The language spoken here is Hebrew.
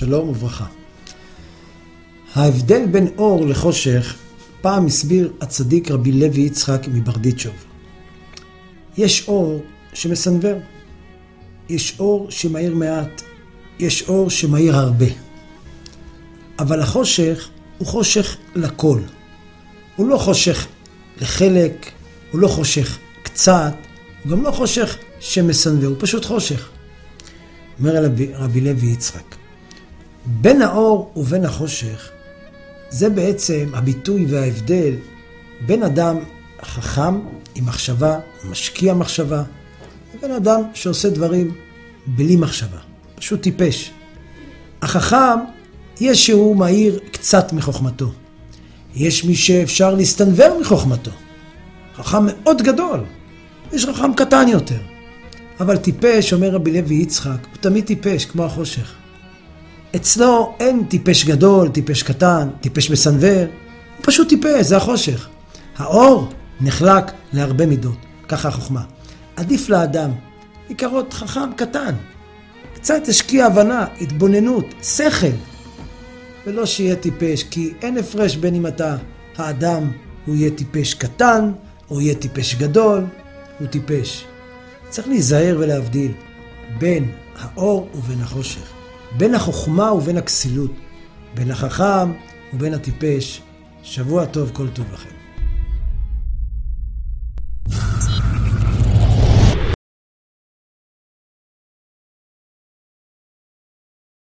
שלום וברכה. ההבדל בין אור לחושך פעם הסביר הצדיק רבי לוי יצחק מברדיצ'וב. יש אור שמסנבר, יש אור שמאיר מעט, יש אור שמאיר הרבה. אבל החושך הוא חושך לכל. הוא לא חושך לחלק, הוא לא חושך קצת, הוא גם לא חושך שמסנבר, הוא פשוט חושך. אומר רבי לוי יצחק, בין האור ובין החושך, זה בעצם הביטוי וההבדל בין אדם חכם עם מחשבה, משקיע מחשבה, ובין אדם שעושה דברים בלי מחשבה, פשוט טיפש. החכם, יש שהוא מאיר קצת מחוכמתו. יש מי שאפשר להסתנבר מחוכמתו. חכם מאוד גדול, יש חכם קטן יותר. אבל טיפש, אומר רבי לוי יצחק, הוא תמיד טיפש כמו החושך. אצלו אין טיפש גדול, טיפש קטן, טיפש מסנבר. הוא פשוט טיפש, זה החושך. האור נחלק להרבה מידות, ככה החוכמה. עדיף לאדם, עיקרות חכם קטן. קצת השקיע הבנה, התבוננות, שכל. ולא שיהיה טיפש, כי אין הפרש בין אם אתה האדם, הוא יהיה טיפש קטן, או יהיה טיפש גדול, הוא טיפש. צריך להיזהר ולהבדיל בין האור ובין החושך, בין החוכמה ובין הכסילות, בין החכם ובין הטיפש. שבוע טוב, כל טוב לכם.